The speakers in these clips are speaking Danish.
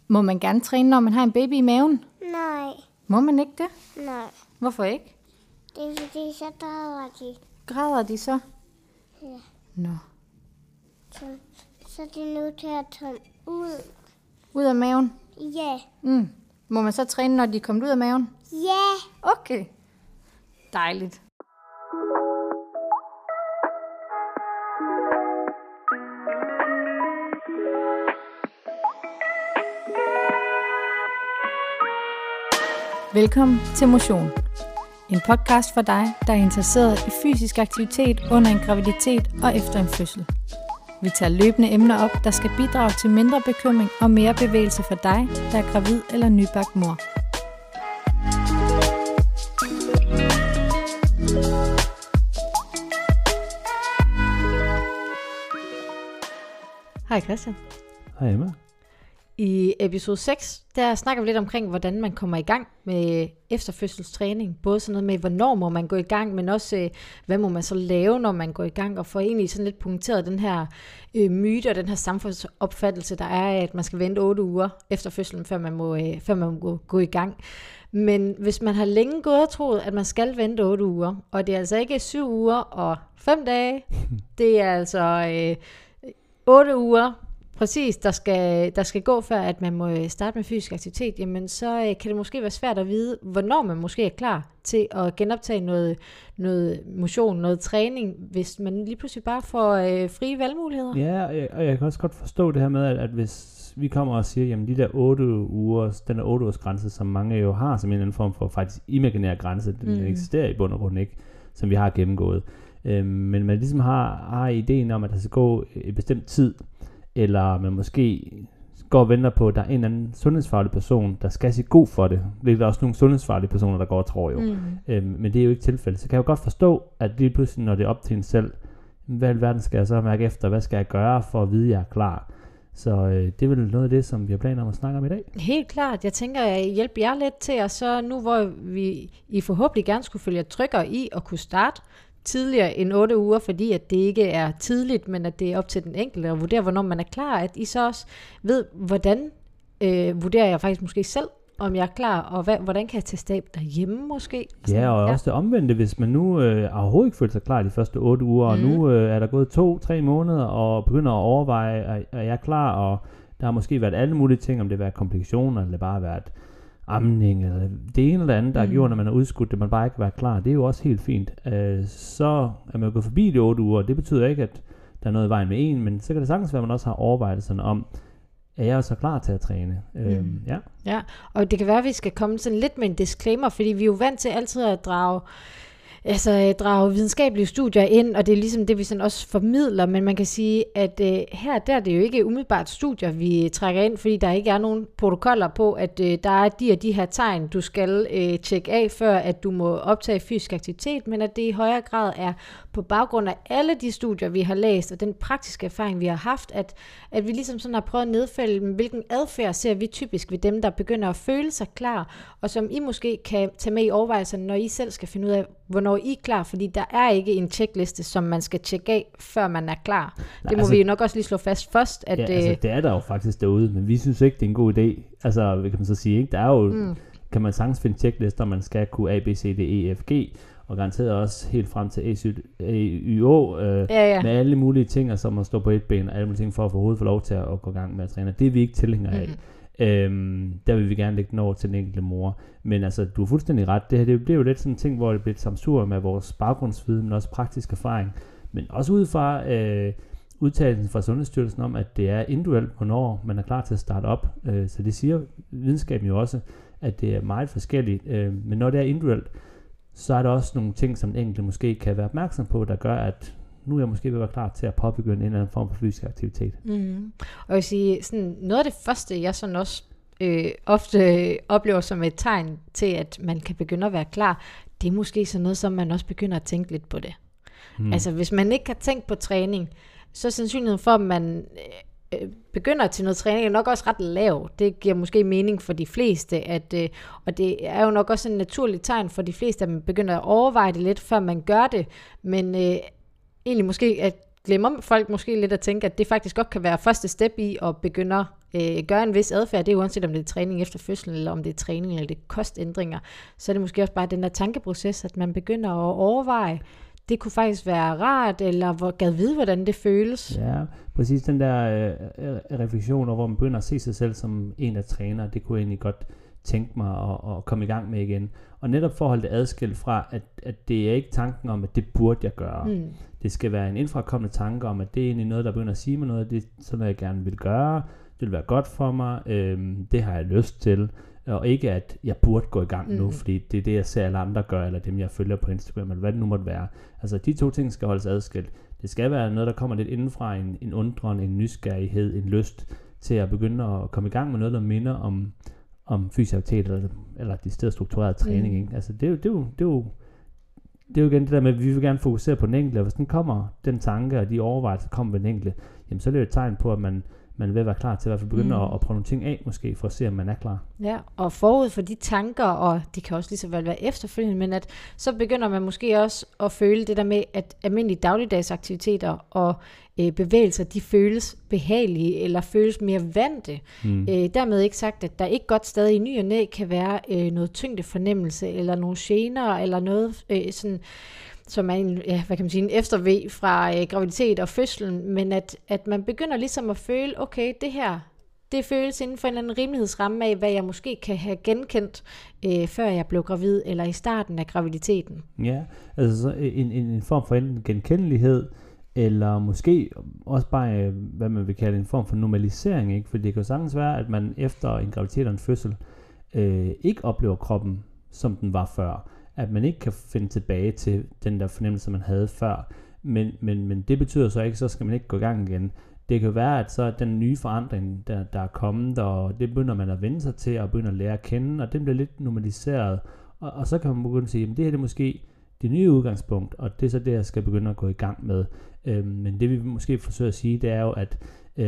Må man gerne træne, når man har en baby i maven? Nej. Må man ikke det? Nej. Hvorfor ikke? Det er fordi, så græder de. Græder de så? Ja. Nå. Så er de nødt til at tage ud. Ud af maven? Ja. Må man så træne, når de er kommet ud af maven? Ja. Okay. Dejligt. Velkommen til Motion. En podcast for dig, der er interesseret i fysisk aktivitet under en graviditet og efter en fødsel. Vi tager løbende emner op, der skal bidrage til mindre bekymring og mere bevægelse for dig, der er gravid eller nybagt mor. Hej Christian. Hej Emma. I episode 6, der snakker vi lidt omkring, hvordan man kommer i gang med efterfødselstræning. Både sådan noget med, hvornår må man gå i gang, men også, hvad må man så lave, når man går i gang. Og får egentlig sådan lidt punkteret den her myte og den her samfundsopfattelse, der er, at man skal vente 8 uger efter fødslen, før man må gå i gang. Men hvis man har længe gået og troet, at man skal vente 8 uger, og det er altså ikke 7 uger og 5 dage, det er altså 8 uger, præcis, der skal gå før, at man må starte med fysisk aktivitet, jamen så kan det måske være svært at vide, hvornår man måske er klar til at genoptage noget motion, noget træning, hvis man lige pludselig bare får frie valgmuligheder. Ja, og jeg kan også godt forstå det her med, at hvis vi kommer og siger, jamen de der 8 uger, den der 8 ugers grænse, som mange jo har som en eller anden form for faktisk imaginær grænse, den eksisterer i bund og grund ikke, som vi har gennemgået. Men man ligesom har ideen om, at der skal gå en bestemt tid, eller man måske går og venter på, at der er en eller anden sundhedsfaglig person, der skal sige god for det. Hvilket der er også nogle sundhedsfaglige personer, der går og tror jo. Men det er jo ikke tilfældet. Så kan jeg jo godt forstå, at lige pludselig, når det er op til en selv, hvad i verden skal jeg så mærke efter? Hvad skal jeg gøre for at vide, at jeg er klar? Så det er vel noget af det, som vi har planer om at snakke om i dag. Helt klart. Jeg tænker, at jeg hjælper jer lidt til, og så nu, hvor I forhåbentlig gerne skulle følge tryggere i at kunne starte tidligere end 8 uger, fordi at det ikke er tidligt, men at det er op til den enkelte at vurdere, hvornår man er klar, at I så også ved, hvordan vurderer jeg faktisk måske selv, om jeg er klar, og hvordan kan jeg teste af derhjemme måske? Ja, og også det omvendte, hvis man nu overhovedet ikke føler sig klar de første 8 uger, og nu er der gået 2-3 måneder, og begynder at overveje, at jeg er klar, og der har måske været alle mulige ting, om det har været komplikationer, eller bare været amning, eller det ene eller andet, der har gjort, når man har udskudt det, man bare ikke var klar. Det er jo også helt fint. Så er man gået forbi de 8 uger, det betyder ikke, at der er noget i vejen med en, men så kan det sagtens være, at man også har overvejelserne om, at jeg er så klar til at træne. Ja, og det kan være, at vi skal komme sådan lidt med en disclaimer, fordi vi er jo vant til altid at drage videnskabelige studier ind, og det er ligesom det, vi sådan også formidler, men man kan sige, at her der er det jo ikke umiddelbart studier, vi trækker ind, fordi der ikke er nogen protokoller på, at der er de og de her tegn, du skal tjekke af, før at du må optage fysisk aktivitet, men at det i højere grad er på baggrund af alle de studier, vi har læst, og den praktiske erfaring, vi har haft, at vi ligesom sådan har prøvet at nedfælde, hvilken adfærd ser vi typisk ved dem, der begynder at føle sig klar, og som I måske kan tage med i overvejelserne, når I selv skal finde ud af, hvornår I er klar, fordi der er ikke en checkliste, som man skal tjekke af, før man er klar. Det må vi jo nok også lige slå fast først. At, det er der jo faktisk derude, men vi synes ikke, det er en god idé. Altså, kan man så sige, ikke? Der er jo, kan man sagtens finde checklister, man skal kunne A, B, C, D, E, F, G, og garanteret også helt frem til AYO, med alle mulige ting, som at stå på et ben, og alle mulige ting for at få hovedet for lov til at gå i gang med at træne. Det er vi ikke tilhængere af. Der vil vi gerne lægge den over til den enkelte mor. Men altså, du er fuldstændig ret. Det her, det bliver jo lidt sådan en ting, hvor det bliver et samsur med vores baggrundsviden, men også praktisk erfaring. Men også ud fra udtalelsen fra Sundhedsstyrelsen om, at det er individuelt, hvornår man er klar til at starte op. Så det siger videnskaben jo også, at det er meget forskelligt. Men når det er individuelt, så er der også nogle ting, som den enkelte måske kan være opmærksom på, der gør, at nu er jeg måske ved at være klar til at påbegynde en eller anden form for fysisk aktivitet. Og jeg vil sige, sådan, noget af det første, jeg sådan også ofte oplever som et tegn til, at man kan begynde at være klar, det er måske sådan noget, som man også begynder at tænke lidt på det. Altså, hvis man ikke har tænkt på træning, så er sandsynligheden for, at man begynder til noget træning, er nok også ret lav. Det giver måske mening for de fleste, og det er jo nok også en naturlig tegn for de fleste, at man begynder at overveje det lidt, før man gør det, men egentlig måske at glemmer folk måske lidt at tænke, at det faktisk godt kan være første step i at begynde gør en vis adfærd, det er uanset om det er træning efter fødslen, eller om det er træning, eller det er kostændringer, så er det måske også bare den der tankeproces, at man begynder at overveje, det kunne faktisk være rart, eller gad vide, hvordan det føles. Ja, præcis den der refleksion, hvor man begynder at se sig selv som en af trænere, det kunne jeg egentlig godt tænke mig at komme i gang med igen. Og netop forhold det adskilt fra, at det er ikke tanken om, at det burde jeg gøre. Det skal være en infrakommende tanke om, at det er egentlig noget, der begynder at sige mig noget, det er sådan noget, jeg gerne vil gøre, det vil være godt for mig, det har jeg lyst til, og ikke at jeg burde gå i gang nu, fordi det er det, jeg ser alle andre gøre, eller dem, jeg følger på Instagram, eller hvad det nu måtte være. Altså de to ting skal holdes adskilt. Det skal være noget, der kommer lidt indenfra, en undren, en nysgerrighed, en lyst til at begynde at komme i gang med noget, der minder om fysisk aktivitet, eller de steder struktureret træning. Ikke? Altså det er jo igen det der med, at vi vil gerne fokusere på den enkelte, og hvis den kommer, den tanke og de overvejelser kommer ved den enkelte, jamen så er det jo et tegn på, at man vil være klar til at i hvert fald begynde at prøve nogle ting af, måske for at se, om man er klar. Ja, og forud for de tanker, og det kan også lige så vel være efterfølgende, men at så begynder man måske også at føle det der med, at almindelige dagligdagsaktiviteter og bevægelser, de føles behagelige, eller føles mere vante. Dermed ikke sagt, at der ikke godt stadig i ny og næ kan være noget tyngdefornemmelse, eller nogle gener, eller noget sådan, som er en efterved fra graviditet og fødslen, men at man begynder ligesom at føle, okay, det her, det føles inden for en eller anden rimelighedsramme af, hvad jeg måske kan have genkendt, før jeg blev gravid, eller i starten af graviditeten. Ja, altså så en form for enten genkendelighed, eller måske også bare, hvad man vil kalde en form for normalisering, ikke? For det kan jo sagtens være, at man efter en graviditet og en fødsel, ikke oplever kroppen, som den var før. At man ikke kan finde tilbage til den der fornemmelse, man havde før. Men det betyder så ikke, så skal man ikke gå i gang igen. Det kan jo være, at så den nye forandring, der er kommet, og det begynder man at vende sig til, og begynder at lære at kende, og det bliver lidt normaliseret. Og så kan man begynde at sige, at det her det er måske det nye udgangspunkt, og det er så det, jeg skal begynde at gå i gang med. Men det vi måske forsøger at sige, det er jo, at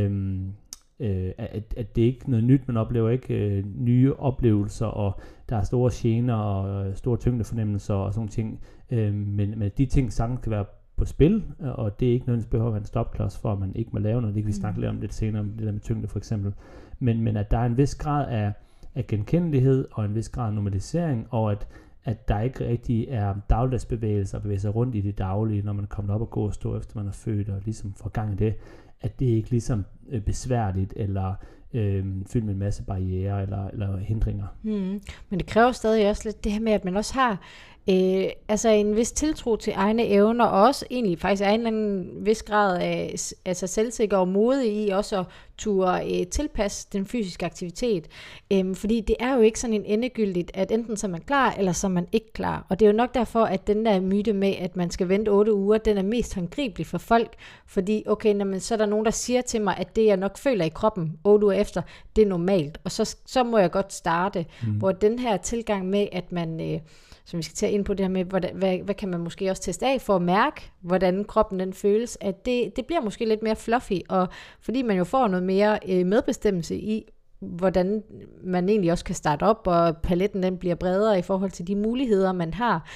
det er ikke noget nyt, man oplever ikke nye oplevelser, og der er store gener og store tyngdefornemmelser og sådan ting, men de ting sagtens kan være på spil, og det er ikke nødvendigvis behøver at være en stopklods for, at man ikke må lave noget. Det kan vi snakke lidt om lidt senere, om det der med tyngde for eksempel, men at der er en vis grad af genkendelighed og en vis grad af normalisering, og at der ikke rigtig er dagligdagsbevægelser og bevæge sig rundt i det daglige, når man er kommet op og gå og stå efter man er født, og ligesom får gang i det, at det ikke ligesom besværligt, eller fyldt med en masse barrierer eller hindringer. Men det kræver stadig også lidt det her med, at man også har altså en vis tiltro til egne evner, og også egentlig faktisk er en eller anden vis grad af altså selvsikker og modig i også at turde tilpasse den fysiske aktivitet. Fordi det er jo ikke sådan en endegyldigt, at enten så er man klar, eller så er man ikke klar. Og det er jo nok derfor, at den der myte med, at man skal vente 8 uger, den er mest håndgribelig for folk. Fordi okay, så er der nogen, der siger til mig, at det jeg nok føler i kroppen 8 uger efter, det er normalt. Og så må jeg godt starte. Hvor den her tilgang med, at man som vi skal tage ind på det her med, hvad kan man måske også teste af for at mærke, hvordan kroppen den føles, at det bliver måske lidt mere fluffy, og fordi man jo får noget mere medbestemmelse i, hvordan man egentlig også kan starte op, og paletten den bliver bredere i forhold til de muligheder, man har.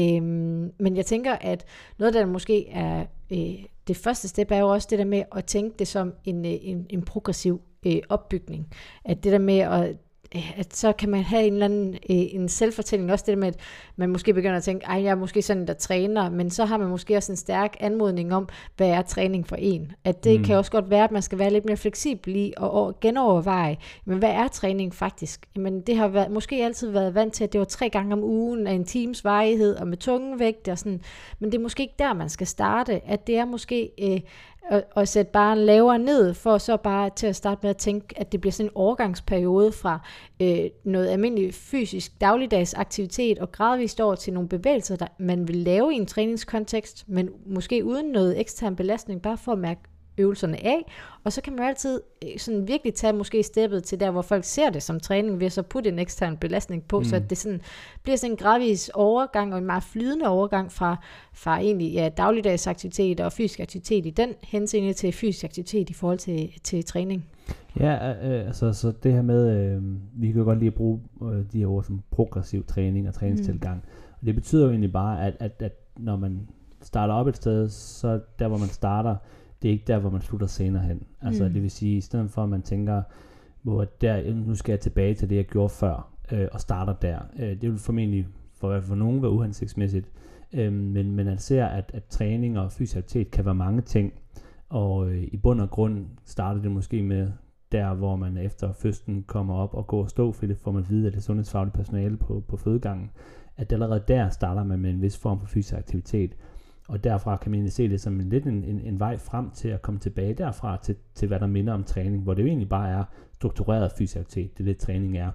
Men jeg tænker, at noget, der måske er det første step, er jo også det der med at tænke det som en progressiv opbygning. At det der med at så kan man have en eller anden en selvfortælling, også det der med, at man måske begynder at tænke, jeg er måske sådan, der træner, men så har man måske også en stærk anmodning om, hvad er træning for en? At det kan også godt være, at man skal være lidt mere fleksibel i og genoverveje, men hvad er træning faktisk? Jamen det har måske altid været vant til, at det var 3 gange om ugen af en times varighed og med tunge vægte og sådan, men det er måske ikke der, man skal starte, at det er måske og sætte bare lavere ned, for så bare til at starte med at tænke, at det bliver sådan en overgangsperiode fra noget almindelig fysisk dagligdags aktivitet, og gradvist over til nogle bevægelser, der man vil lave i en træningskontekst, men måske uden noget ekstern belastning, bare for at mærke øvelserne af, og så kan man jo altid sådan virkelig tage måske steppet til der, hvor folk ser det som træning, ved at så putte en ekstern belastning på, så at det sådan, bliver sådan en gradvis overgang, og en meget flydende overgang fra egentlig dagligdags aktivitet og fysisk aktivitet i den henseende til fysisk aktivitet i forhold til træning. Ja, altså så det her med, vi kan jo godt lide at bruge de her ord som progressiv træning og træningstilgang, og det betyder jo egentlig bare, at når man starter op et sted, så der hvor man starter, det er ikke der, hvor man slutter senere hen. Altså det vil sige, i stedet for at man tænker, hvor der, nu skal jeg tilbage til det, jeg gjorde før, og starter der. Det vil formentlig for nogen være uhensigtsmæssigt, men man ser, at træning og fysialitet kan være mange ting, og i bund og grund starter det måske med der, hvor man efter fødslen kommer op og går og stå, for det får man at vide af det sundhedsfaglige personale på fødegangen, at allerede der starter man med en vis form for fysisk aktivitet, og derfra kan man egentlig se det som en vej frem til at komme tilbage derfra til hvad der minder om træning, hvor det jo egentlig bare er struktureret fysisk aktivitet, det træning er.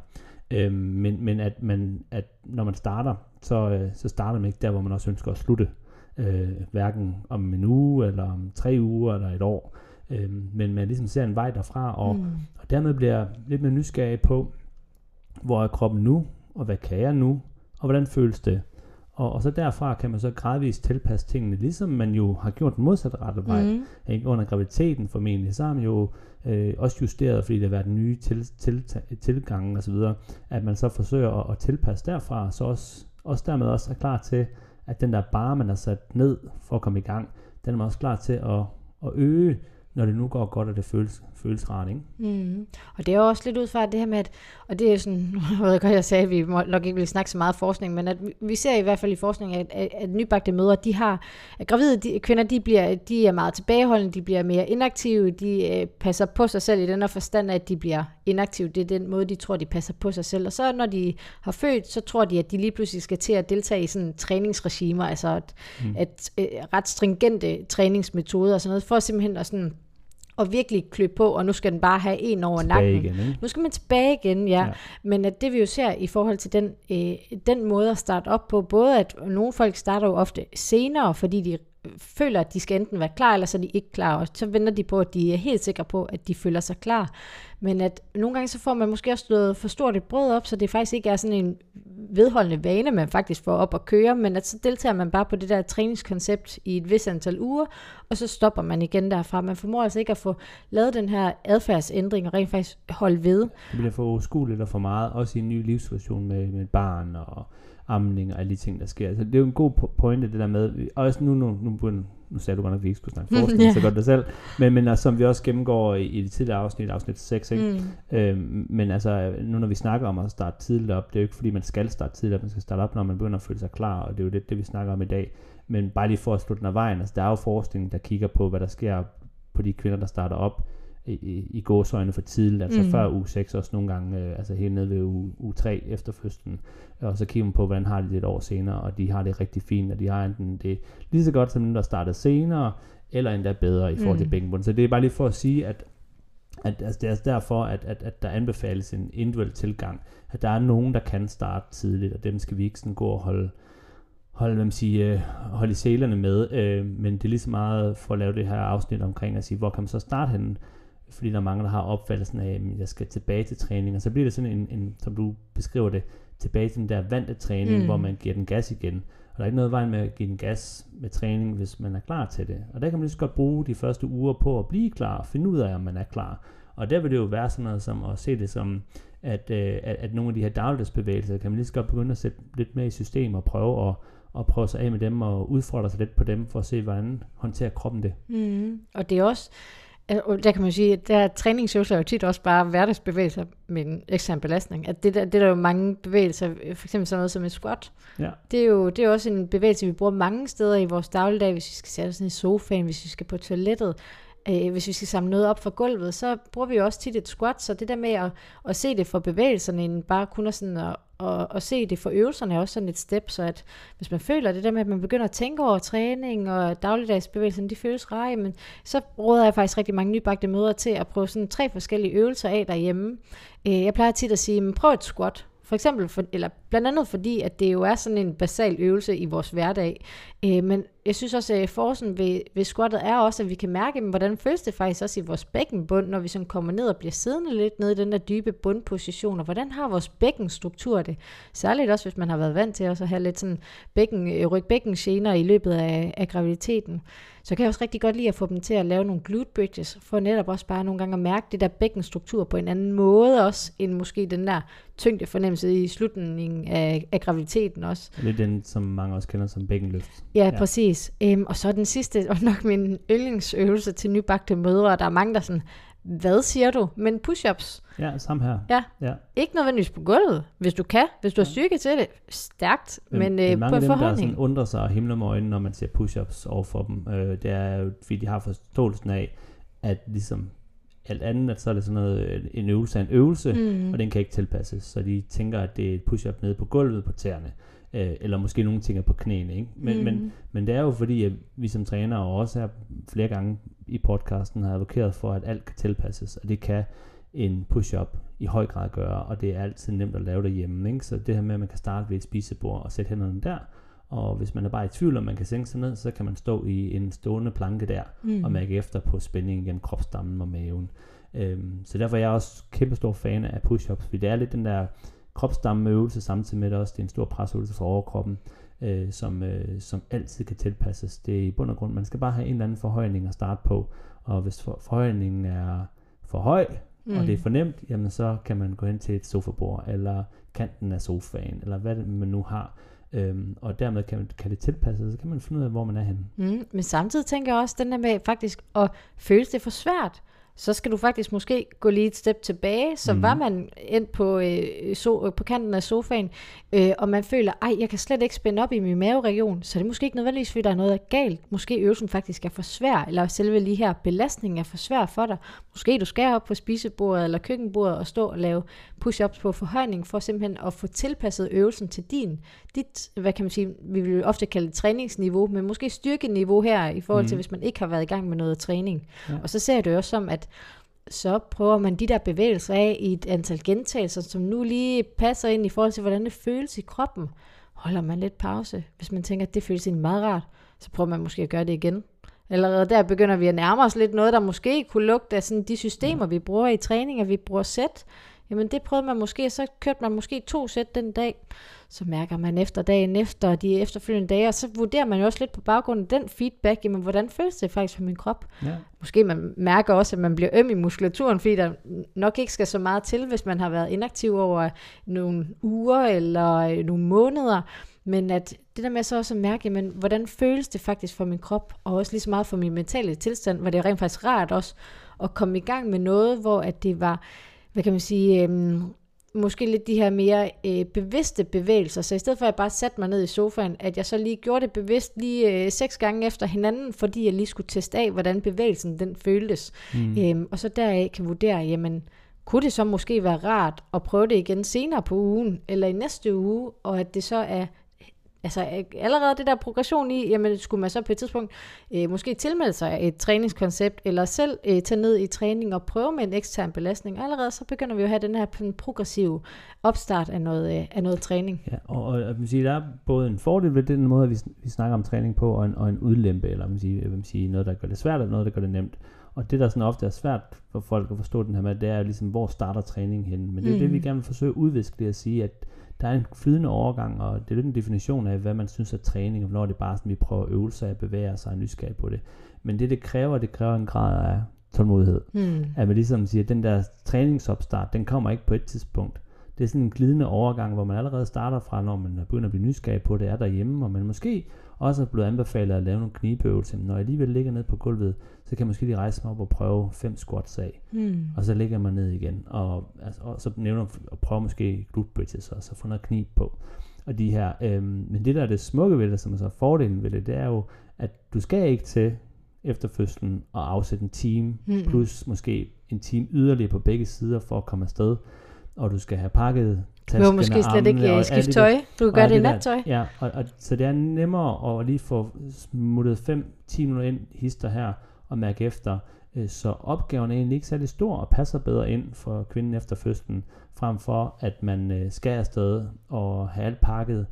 Men at når man starter, så starter man ikke der, hvor man også ønsker at slutte, hverken om en uge, eller om 3 uger, eller et år, men man ligesom ser en vej derfra, og dermed bliver jeg lidt mere nysgerrig på, hvor er kroppen nu, og hvad kan jeg nu, og hvordan føles det? Og så derfra kan man så gradvist tilpasse tingene, ligesom man jo har gjort den modsatte rette vej. Under graviditeten formentlig, så har man jo også justeret, fordi det har været nye tilgange osv., at man så forsøger at tilpasse derfra, så også dermed også er klar til, at den der bare, man har sat ned for at komme i gang, den er man også klar til at øge, når det nu går godt, og det føles rart, ikke? Og det er jo også lidt ud fra det her med, og det er sådan, jeg sagde, at vi nok ikke vil snakke så meget forskning, men at vi ser i hvert fald i forskning, at nybagte mødre, at gravide kvinder, de er meget tilbageholdende, de bliver mere inaktive, de passer på sig selv i den her forstand, at de bliver inaktive. Det er den måde, de tror, de passer på sig selv. Og så når de har født, så tror de, at de lige pludselig skal til at deltage i sådan træningsregimer, altså at ret stringente træningsmetoder og sådan noget, for simpelthen at sådan og virkelig klø på, og nu skal den bare have en over nakken. Igen, nu skal man tilbage igen, ja. Men at det vi jo ser i forhold til den måde at starte op på, både at nogle folk starter jo ofte senere, fordi de føler, at de skal enten være klar, eller så er de ikke klar, og så venter de på, at de er helt sikre på, at de føler sig klar. Men at nogle gange så får man måske også slået for stort et brød op, så det faktisk ikke er sådan en vedholdende vane, man faktisk får op at køre, men at så deltager man bare på det der træningskoncept i et vis antal uger, og så stopper man igen derfra. Man formår altså ikke at få lavet den her adfærdsændring og rent faktisk holde ved. Det bliver for udskueligt og for meget, også i en ny livssituation med et barn og amning og alle de ting, der sker. Altså, det er jo en god pointe, det der med, også nu sagde du godt nok, at vi ikke skulle snakke forskning, så godt det selv, men som vi også gennemgår i det tidligere afsnit 6, ikke? Men altså, nu når vi snakker om at starte tidligt op, det er jo ikke fordi, man skal starte tidligt op, man skal starte op, når man begynder at føle sig klar, og det er jo det vi snakker om i dag. Men bare lige for at slutte den af vejen, altså der er jo forskning, der kigger på, hvad der sker på de kvinder, der starter op i gåseøjne for tidligt, altså før uge 6, også nogle gange, altså helt ned ved uge 3 efter fødslen, og så kigger man på, hvordan har de det et år senere, og de har det rigtig fint, og de har enten det lige så godt som dem, der startede senere, eller endda bedre i forhold til bækkenbund. Så det er bare lige for at sige, at altså det er derfor, at der anbefales en individuel tilgang, at der er nogen, der kan starte tidligt, og dem skal vi ikke sådan gå og holde i sælerne med, men det er lige så meget for at lave det her afsnit omkring at sige, hvor kan man så starte henne, fordi der er mange, der har opfattelsen af, at jeg skal tilbage til træning, og så bliver det sådan en som du beskriver det, tilbage til den der vante træning, hvor man giver den gas igen. Og der er ikke noget vejen med at give den gas med træning, hvis man er klar til det. Og der kan man lige så godt bruge de første uger på at blive klar, og finde ud af, om man er klar. Og der vil det jo være sådan noget som at se det som, at nogle af de her dagligdagsbevægelser, kan man lige så godt begynde at sætte lidt mere i system, og prøve sig af med dem, og udfordre sig lidt på dem, for at se, hvordan håndterer kroppen det. Og det er også, der kan man sige, at der træningsøvelser er jo tit også bare hverdagsbevægelser med en ekstern belastning. At det er der jo mange bevægelser, for eksempel sådan noget som en squat. Ja. Det er jo også en bevægelse, vi bruger mange steder i vores dagligdag, hvis vi skal sætte os ned i sofaen, hvis vi skal på toilettet, hvis vi skal samle noget op fra gulvet, så bruger vi jo også tit et squat, så det der med at se det for bevægelserne, end bare kun sådan at se det for øvelserne, er også sådan et step, så at hvis man føler det der med, at man begynder at tænke over træning og dagligdagsbevægelserne, de føles rare, men så råder jeg faktisk rigtig mange nybagte mødre til at prøve sådan 3 forskellige øvelser af derhjemme. Jeg plejer tit at sige, prøv et squat. For eksempel, eller blandt andet fordi, at det jo er sådan en basal øvelse i vores hverdag. Men jeg synes også, at forsen ved squattet er også, at vi kan mærke, hvordan føles det faktisk også i vores bækkenbund, når vi sådan kommer ned og bliver siddende lidt nede i den der dybe bundposition, og hvordan har vores bækkenstruktur det? Særligt også, hvis man har været vant til at have lidt sådan ryg-bækken-gener i løbet af graviditeten. Så kan jeg også rigtig godt lide at få dem til at lave nogle glute bridges, for netop også bare nogle gange at mærke det der bækkenstruktur på en anden måde også, end måske den der tyngdefornemmelse i slutningen af graviditeten også. Det er den, som mange også kender som bækkenløft. Ja, præcis. Og så den sidste, og nok min yndlingsøvelse til nybagte mødre, og der er mange, der sådan, hvad siger du? Men push-ups. Ja, samme her. Ja. Ikke nødvendigvis på gulvet, hvis du har styrke til det. Stærkt, men det er mange på af dem, der forhåndning. sådan undrer sig og himler med øjnene, når man ser push-ups over for dem. Det er jo, fordi de har forståelsen af, at ligesom alt andet, at så er det sådan noget, en øvelse af en øvelse, og den kan ikke tilpasses. Så de tænker, at det er et push-up nede på gulvet på tæerne. Eller måske nogle ting er på knæene, ikke? Men det er jo fordi, at vi som trænere og også her flere gange i podcasten har advokeret for, at alt kan tilpasses, og det kan en push-up i høj grad gøre, og det er altid nemt at lave derhjemme, ikke? Så det her med, at man kan starte ved et spisebord og sætte hænderne der, og hvis man er bare i tvivl, om man kan sænke sig ned, så kan man stå i en stående planke der, og mærke efter på spændingen gennem kropsstammen og maven. Så derfor er jeg også kæmpe stor fan af push-ups, fordi det er lidt den der kropstammeøvelse, samtidig med det også, det er en stor presøvelse for overkroppen, som altid kan tilpasses. Det er i bund og grund, man skal bare have en eller anden forhøjning at starte på, og hvis forhøjningen er for høj, og det er for nemt, jamen så kan man gå hen til et sofabord, eller kanten af sofaen, eller hvad man nu har, og dermed kan det tilpasses, så kan man finde ud af, hvor man er henne. Men samtidig tænker jeg også, den der med faktisk at føle det for svært, så skal du faktisk måske gå lige et step tilbage, så var man ind på kanten af sofaen, og man føler, jeg kan slet ikke spænde op i min maveregion, så det er måske ikke nødvendigvis, fordi der er noget galt. Måske øvelsen faktisk er for svær, eller selve lige her belastningen er for svær for dig. Måske du skal op på spisebordet eller køkkenbordet og stå og lave push-ups på forhøjning, for simpelthen at få tilpasset øvelsen til dit, hvad kan man sige, vi vil ofte kalde det træningsniveau, men måske styrkeniveau her, i forhold til, hvis man ikke har været i gang med noget træning. Ja. Og så ser det også som, at så prøver man de der bevægelser af i et antal gentagelser, som nu lige passer ind i forhold til, hvordan det føles i kroppen. Holder man lidt pause. Hvis man tænker, at det føles egentlig meget rart, så prøver man måske at gøre det igen. Allerede der begynder vi at nærme os lidt noget, der måske kunne lugte af sådan de systemer, vi bruger i træning, og vi bruger sæt. Jamen det prøvede man måske, så kørte man måske 2 sæt den dag. Så mærker man efter dagen efter, de efterfølgende dage, og så vurderer man jo også lidt på baggrund af den feedback, jamen hvordan føles det faktisk for min krop? Ja. Måske man mærker også, at man bliver øm i muskulaturen, fordi der nok ikke skal så meget til, hvis man har været inaktiv over nogle uger eller nogle måneder. Men at det der med så også at mærke, jamen, hvordan føles det faktisk for min krop, og også lige så meget for min mentale tilstand, var det rent faktisk rart også at komme i gang med noget, hvor at det var, hvad kan man sige, måske lidt de her mere bevidste bevægelser. Så i stedet for at jeg bare satte mig ned i sofaen, at jeg så lige gjorde det bevidst lige 6 gange efter hinanden, fordi jeg lige skulle teste af, hvordan bevægelsen den føltes. Og så deraf kan vurdere, jamen, kunne det så måske være rart at prøve det igen senere på ugen, eller i næste uge, og at det så er allerede det der progression i, jamen skulle man så på et tidspunkt måske tilmelde sig et træningskoncept, eller selv tage ned i træning og prøve med en ekstern belastning. Allerede så begynder vi jo at have den her progressive opstart af noget træning. Ja, og jeg vil sige, der er både en fordel ved den måde, vi snakker om træning på, og en udlempe, eller jeg vil sige, noget, der gør det svært, og noget, der gør det nemt. Og det, der sådan ofte er svært for folk at forstå den her med, det er ligesom, hvor starter træningen henne. Men det er det, vi gerne vil forsøge at udviske, det at sige, at der er en flydende overgang, og det er lidt en definition af, hvad man synes er træning, og hvornår det er bare sådan, vi prøver at øve sig at bevæge sig og nysgerrig på det. Men det kræver en grad af tålmodighed. At man ligesom siger, at den der træningsopstart, den kommer ikke på et tidspunkt. Det er sådan en glidende overgang, hvor man allerede starter fra, når man begynder at blive nysgerrig på det, er derhjemme, og man måske også er blevet anbefalet at lave nogle knibeøvelser. Når jeg alligevel ligger ned på gulvet, så kan jeg måske lige rejse mig op og prøve 5 squats af. Og så ligger man ned igen, og så nævner og prøver måske glute bridges, og så få noget knib på. Og de her, men det der er det smukke ved det, som er så fordelen ved det, det er jo, at du skal ikke til efter fødslen og afsætte en time, plus måske en time yderligere på begge sider for at komme afsted. Og du skal have pakket tasken. Du må måske slet ikke skifte tøj. Du kan gøre det i nattøj. Ja, og så det er nemmere at lige få smuttet 5-10 minutter ind hister her og mærke efter. Så opgaven er egentlig ikke særlig stor og passer bedre ind for kvinden efter fødslen, frem for at man skal afsted og have alt pakket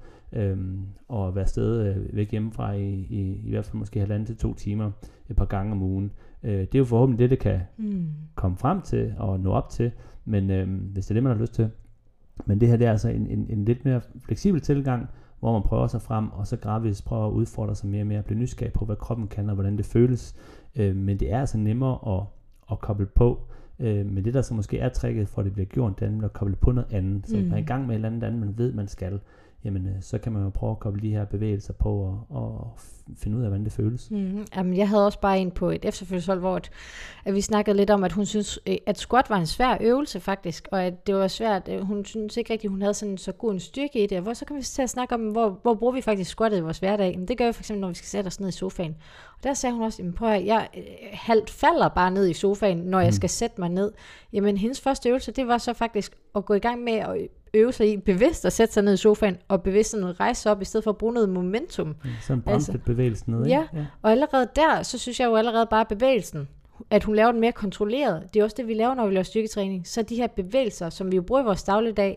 og være afsted væk hjemmefra i hvert fald måske 1,5 til 2 timer et par gange om ugen. Det er jo forhåbentlig det kan komme frem til og nå op til, men hvis det er det, man har lyst til. Men det her, det er altså en lidt mere fleksibel tilgang, hvor man prøver sig frem, og så gradvis prøver at udfordre sig mere og mere, at blive nysgerrig på, hvad kroppen kan, og hvordan det føles. Men det er altså nemmere at koble på. Men det, der så måske er tricket for, at det bliver gjort, det er at koble på noget andet. Så man er i gang med et eller andet, man ved, man skal. jamen så kan man jo prøve at koble de her bevægelser på og finde ud af, hvordan det føles. Jamen, jeg havde også bare en på et efterfølgelseshold, hvor at vi snakkede lidt om, at hun synes, at squat var en svær øvelse faktisk, og at det var svært. Hun synes ikke rigtigt, hun havde sådan så god en styrke i det. Hvor så kan vi til at snakke om, hvor bruger vi faktisk squattet i vores hverdag. Jamen, det gør vi for eksempel, når vi skal sætte os ned i sofaen. Og der sagde hun også, prøv at jeg halvt falder bare ned i sofaen, når jeg skal sætte mig ned. Jamen, hendes første øvelse, det var så faktisk at gå i gang med at øve sig i bevidst at sætte sig ned i sofaen, og bevidst sådan rejse sig op, i stedet for at bruge noget momentum. Sådan bremse bevægelsen ned, ja, og allerede der, så synes jeg jo allerede bare bevægelsen, at hun laver den mere kontrolleret. Det er også det, vi laver, når vi laver styrketræning. Så de her bevægelser, som vi jo bruger i vores dagligdag,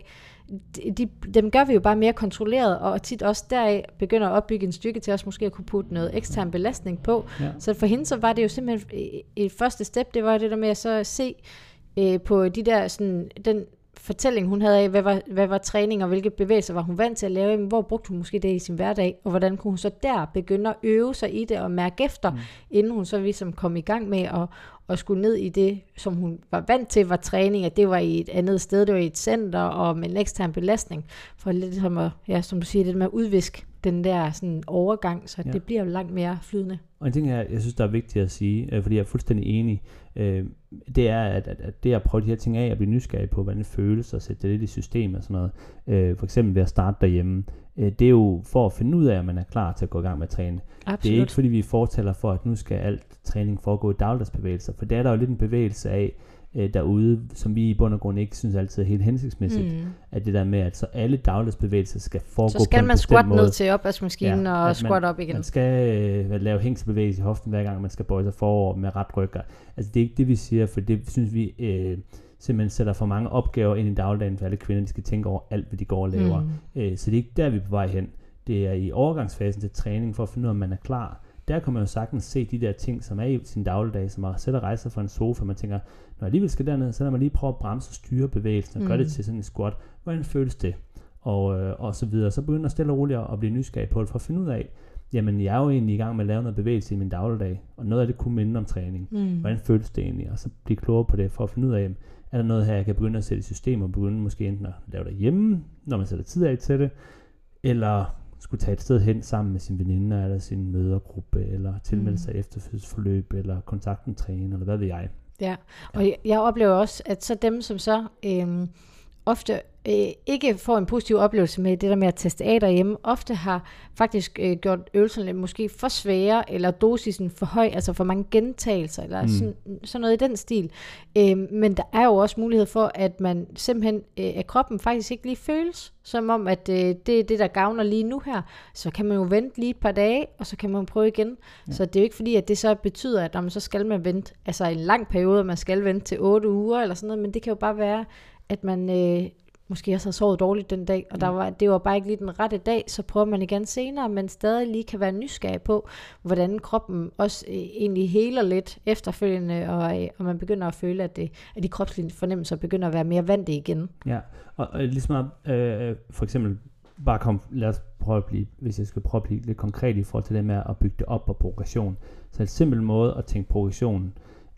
dem gør vi jo bare mere kontrolleret, og tit også deraf begynder at opbygge en styrke til os måske at kunne putte noget ekstern belastning på. Ja. Så for hende, så var det jo simpelthen et første step, det var det der med at så se på de der sådan, den fortælling, hun havde af, hvad var træning, og hvilke bevægelser var hun vant til at lave, hvor brugte hun måske det i sin hverdag, og hvordan kunne hun så der begynde at øve sig i det, og mærke efter, inden hun så ligesom kom i gang med at skulle ned i det, som hun var vant til, var træning, at det var i et andet sted, det var i et center, og med en ekstern belastning, for lidt som at, ja, som du siger, det med at udviske den der sådan overgang, så det bliver jo langt mere flydende. Og en ting, jeg synes, der er vigtigt at sige, fordi jeg er fuldstændig enig, det er, at det at prøve de her ting af, at blive nysgerrig på, hvordan det føles, og sætte det lidt i system og sådan noget, for eksempel ved at starte derhjemme, det er jo for at finde ud af, at man er klar til at gå i gang med at træne. Absolut. Det er ikke, fordi vi fortæller for, at nu skal alt træning foregå i dagligdagsbevægelser, for det er der jo lidt en bevægelse af derude, som vi i bund og grund ikke synes altid er helt hensigtsmæssigt, at det der med, at så alle dagligdagsbevægelser skal foregå på en bestemt måde. Så skal man squat ned til opvaskemaskinen og squat op igen. Man skal lave hængselsbevægelse i hoften hver gang, man skal bøje sig forover med ret ryg. Altså det er ikke det, vi siger, for det synes vi simpelthen sætter for mange opgaver ind i dagligdagen, for alle kvinder, de skal tænke over alt, hvad de går og laver. Så det er ikke der, vi er på vej hen. Det er i overgangsfasen til træning, for at finde ud af, om man er klar. Der kan man jo sagtens se de der ting, som er i sin dagligdag, som at sætte og rejse sig fra en sofa, man tænker, når jeg alligevel skal derned, så lader man lige prøve at bremse og styre bevægelsen, og gøre det til sådan en squat. Hvordan føles det? Og så videre. Så begynder jeg stille og roligt at blive nysgerrig på det, for at finde ud af, jamen jeg er jo egentlig i gang med at lave noget bevægelse i min dagligdag, og noget af det kunne minde om træning. Hvordan føles det egentlig? Og så blive klogere på det, for at finde ud af, er der noget her, jeg kan begynde at sætte i system, og begynde måske enten at lave det hjemme, når man sætter tid af til det, eller skulle tage et sted hen sammen med sine veninder, eller sin mødergruppe, eller tilmelde sig efterfødselsforløb, eller kontakten træne, eller hvad ved jeg. Ja, og jeg oplever også, at så dem, som så ofte ikke får en positiv oplevelse med det der med at teste af derhjemme, ofte har faktisk gjort øvelserne måske for svære, eller dosisen for høj, altså for mange gentagelser, eller sådan noget i den stil. Men der er jo også mulighed for, at man simpelthen, at kroppen faktisk ikke lige føles, som om, at det er det, der gavner lige nu her. Så kan man jo vente lige et par dage, og så kan man prøve igen. Ja. Så det er jo ikke fordi, at det så betyder, at så skal man vente, altså en lang periode, man skal vente til 8 uger, eller sådan noget, men det kan jo bare være, at man måske også har sovet dårligt den dag, og det var bare ikke lige den rette dag, så prøver man igen senere, men stadig lige kan være nysgerrig på, hvordan kroppen også egentlig heler lidt efterfølgende, og man begynder at føle, at de kropslige fornemmelser begynder at være mere vante igen. Ja, og ligesom for eksempel bare lad os prøve at blive, hvis jeg skal prøve at blive lidt konkret i forhold til det med at bygge det op på progression. Så en simpel måde at tænke progression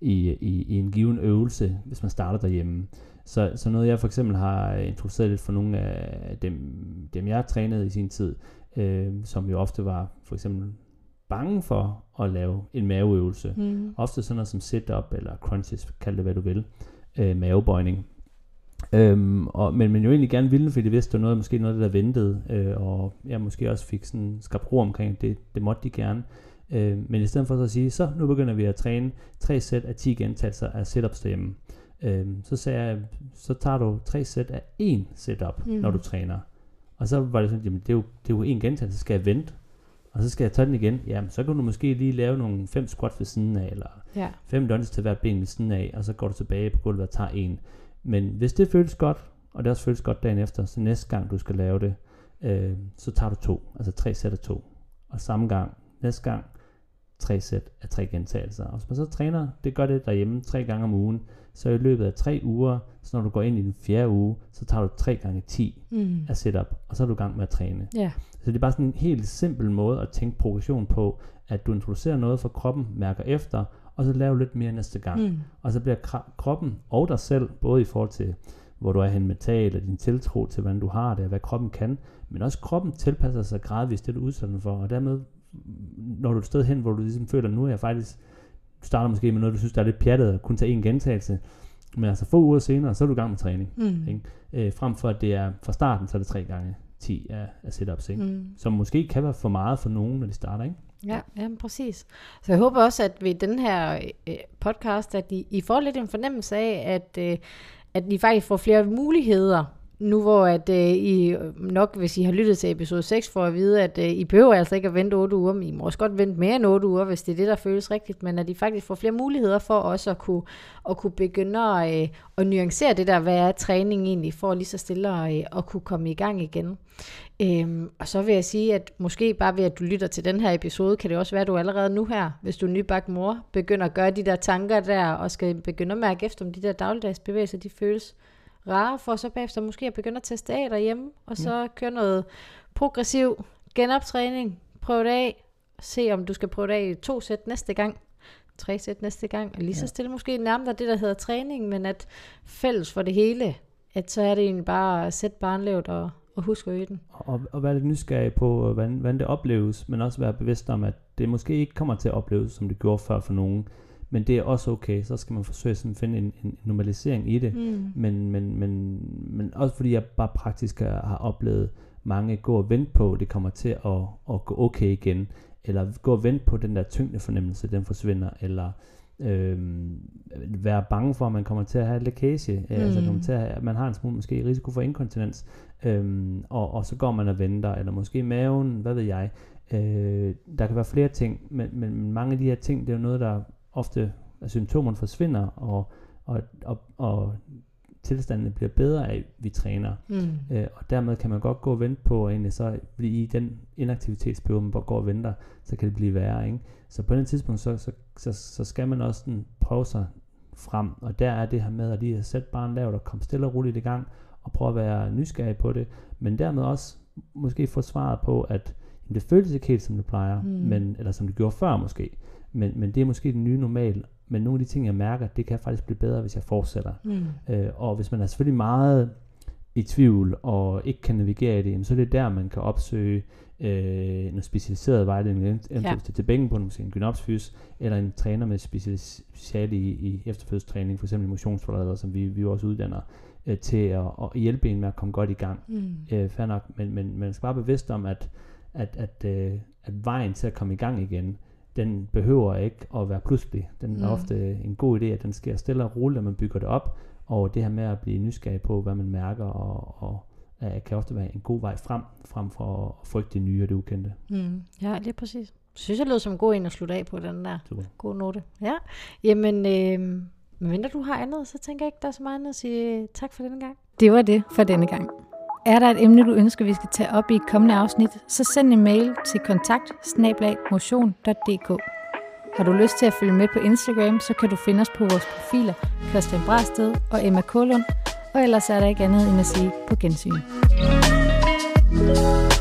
i en given øvelse, hvis man starter derhjemme. Så noget jeg for eksempel har introduceret lidt for nogle af dem jeg trænede i sin tid, som jo ofte var for eksempel bange for at lave en maveøvelse. Ofte sådan noget som sit-up eller crunches, kald det hvad du vil, mavebøjning. Men jo egentlig gerne ville, fordi det vidste, det var måske noget, der ventede, og jeg måske også fik sådan skabt ro omkring det måtte de gerne. Men i stedet for så at sige, så nu begynder vi at træne 3 sæt af 10 gentagelser af sit-ups derhjemme. Så sagde jeg, så tager du 3 sæt af 1 setup, når du træner. Og så var det sådan, jamen det er jo 1 gentagelse, så skal jeg vente. Og så skal jeg tage den igen. Jamen så kan du måske lige lave nogle 5 squats ved siden af, eller 5 lunges til hvert ben ved siden af, og så går du tilbage på gulvet og tager 1. Men hvis det føles godt, og det også føles godt dagen efter, så næste gang du skal lave det, så tager du 2, altså 3 sæt af 2. Og samme gang, næste gang, 3 sæt af 3 gentagelser. Og hvis man så træner, det gør det derhjemme 3 gange om ugen, så i løbet af 3 uger, så når du går ind i den 4. uge, så tager du 3 gange 10 af setup, og så er du i gang med at træne. Yeah. Så det er bare sådan en helt simpel måde at tænke progression på, at du introducerer noget for kroppen, mærker efter, og så laver lidt mere næste gang. Og så bliver kroppen og dig selv, både i forhold til, hvor du er hen mentalt, og din tiltro til, hvordan du har det, og hvad kroppen kan. Men også kroppen tilpasser sig gradvist det, du udsætter for, og dermed, når du er et sted hen, hvor du ligesom føler, nu er jeg faktisk, du starter måske med noget, du synes, der er lidt pjattet, og kun tage en gentagelse, men altså få uger senere, så er du i gang med træning. Ikke? Frem for, at det er fra starten, så er det 3 gange 10 af sit-ups, ikke? Som måske kan være for meget for nogen, når de starter, ikke? Ja, præcis. Så jeg håber også, at ved den her podcast, at I får lidt en fornemmelse af, at I faktisk får flere muligheder, nu hvor at I nok, hvis I har lyttet til episode 6, får at vide, at I behøver altså ikke at vente 8 uger, men I må også godt vente mere end 8 uger, hvis det er det, der føles rigtigt, men at I faktisk får flere muligheder for også at kunne begynde at nuancere det der, hvad er træning egentlig, for lige så stille at kunne komme i gang igen. Og så vil jeg sige, at måske bare ved at du lytter til den her episode, kan det også være, at du allerede nu her, hvis du er nybagt mor, begynder at gøre de der tanker der, og skal begynde at mærke efter, om de der dagligdags bevægelser, de føles rare, for så bagefter måske at begynde at teste af derhjemme, og så køre noget progressiv genoptræning, prøv det af, se om du skal prøve det af i 2 sæt næste gang, 3 sæt næste gang, og lige så stille måske nærmere det, der hedder træning, men at fælles for det hele, at så er det egentlig bare at sætte barnlevet og huske at øge den. Og være lidt nysgerrig på, hvordan det opleves, men også være bevidst om, at det måske ikke kommer til at opleves, som det gjorde før for nogen. Men det er også okay, så skal man forsøge at finde en normalisering i det. Men også fordi jeg bare praktisk har oplevet mange gå og vente på, det kommer til at gå okay igen. Eller gå og vente på den der tyngdefornemmelse, den forsvinder. Eller være bange for, at man kommer til at have lækage. Altså kommer til at man har en smule måske risiko for inkontinens. Og så går man og venter. Eller måske maven, hvad ved jeg. Der kan være flere ting. Men mange af de her ting, det er jo noget, der ofte at symptomerne forsvinder, og tilstandene bliver bedre af, at vi træner. Og dermed kan man godt gå og vente på, egentlig så blive i den inaktivitetsperiode, man går og venter, så kan det blive værre, ikke? Så på den tidspunkt, så skal man også prøve sig frem, og der er det her med at lige sætte barnet lavt og komme stille og roligt i gang, og prøve at være nysgerrig på det, men dermed også måske få svaret på, at det føles ikke helt som det plejer, eller som det gjorde før måske, men det er måske den nye normal. Men nogle af de ting, jeg mærker, det kan faktisk blive bedre, hvis jeg fortsætter. Og hvis man er selvfølgelig meget i tvivl, og ikke kan navigere i det, så er det der, man kan opsøge noget specialiseret vejledning, eventuelt til bækkenbund, måske en gynopsfys, eller en træner med speciale i efterfødselstræning, for eksempel motionsforleder, som vi også uddanner, til at hjælpe en med at komme godt i gang. Fair nok, men man skal bare være bevidst om, at vejen til at komme i gang igen, den behøver ikke at være pludselig. Den er ofte en god idé, at den sker stille og roligt, at man bygger det op, og det her med at blive nysgerrig på, hvad man mærker, og kan ofte være en god vej frem for at frygte det nye og det ukendte. Ja, lige præcis. Synes jeg lød som en god en at slutte af på den der. Super. God note. Ja, jamen, medmindre du har andet, så tænker jeg ikke, der er så meget andet at sige tak for denne gang. Det var det for denne gang. Er der et emne, du ønsker, vi skal tage op i et kommende afsnit, så send en mail til kontakt@motion.dk. Har du lyst til at følge med på Instagram, så kan du finde os på vores profiler Christian Brasted og Emma Kålund, og ellers er der ikke andet end at sige på gensyn.